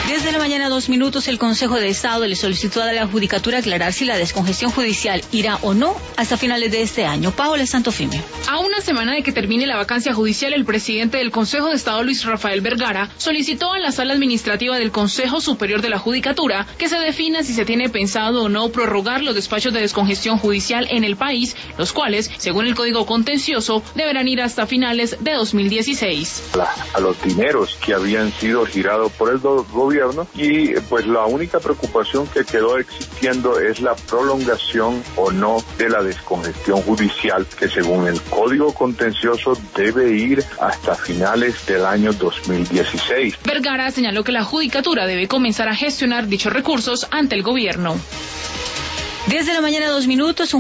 10 de la mañana, 2 minutos, el Consejo de Estado le solicitó a la Judicatura aclarar si la descongestión judicial irá o no hasta finales de este año. Paola Santofimio. A una semana de que termine la vacancia judicial, el presidente del Consejo de Estado, Luis Rafael Vergara, solicitó a la Sala Administrativa del Consejo Superior de la Judicatura que se defina si se tiene pensado o no prorrogar los despachos de descongestión judicial en el país, los cuales, según el Código Contencioso, deberán ir hasta finales de 2016. A los dineros que habían sido girados por el gobierno, y pues la única preocupación que quedó existiendo es la prolongación o no de la descongestión judicial, que según el Código Contencioso debe ir hasta finales del año 2016. Vergara señaló que la Judicatura debe comenzar a gestionar dichos recursos ante el gobierno. 10 de la mañana, 2 minutos.